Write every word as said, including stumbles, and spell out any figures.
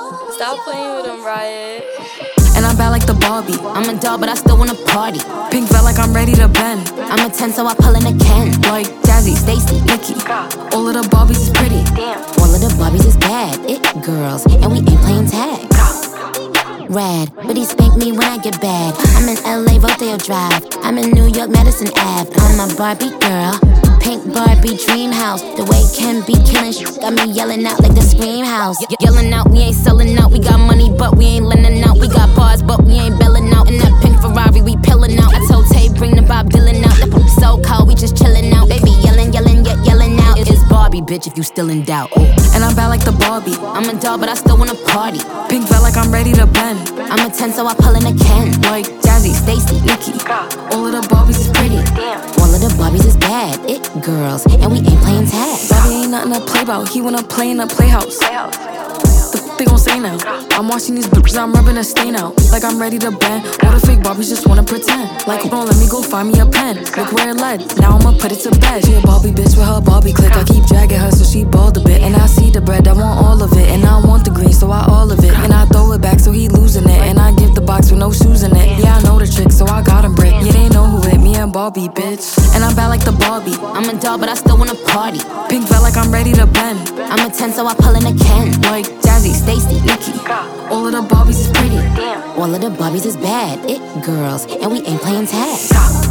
Stop playing with him, Riot. And I'm bad like the Barbie. I'm a doll, but I still wanna party. Pink felt like I'm ready to bend. I'm a ten, so I pull in a Ken. Like Jazzy, Stacy, Nikki. All of the Barbies is pretty. Damn. All of the Barbies is bad. It girls, and we ain't playing tag. Rad, but he spank me when I get bad. I'm in L A, Rodeo Drive. I'm in New York, Madison Ave. I'm a Barbie girl. Pink Barbie dream house. The way Ken be killing shit got me yelling out like the Scream House. Ye- yelling out, we ain't selling out. We got money, but we ain't lending out. We got bars, but we ain't belling out. In that pink Ferrari, we pillin' out. I told Tay, bring the Bob Dylan out. The poop so cold, we just chillin' out. Baby yelling, yelling, yet yelling out. It's Barbie, bitch, if you still in doubt. Ooh. And I'm bad like the Barbie. I'm a doll, but I still wanna party. Pink felt like I'm ready to bend. I'm a ten, so I pull in a Ken. Like Jazzy, Stacy, Nikki. All of the Barbies is pretty. Damn. All of the Barbies is bad. It girls, and we ain't playing tag. Bobby ain't nothing to play about. He wanna play in the playhouse. The f they gon' say now? I'm watching these bitches, I'm rubbing a stain out. Like I'm ready to bend. All the fake Barbies just wanna pretend. Like, hold on, let me go find me a pen. Look where it led. Now I'ma put it to bed. She a Barbie bitch with her Barbie click. I keep dragging her so she bald a bit. And I see the bread, I want all of it. And I want the green, so I all of it. And I throw it back so he losing it. And I give the box with no shoes in it. Yeah, I know the trick, so I got him brick. Yeah, they know who it, me and Barbie, bitch. And I'm bad like the Barbie. I'm a doll, but I still wanna party. Pink felt like I'm ready to bend. I'm a ten, so I pull in a Ken. Like Jazzy, Stacy, Nikki. all of the Barbies is pretty. Damn. All of the Barbies is bad. It girls, and we ain't playing tag.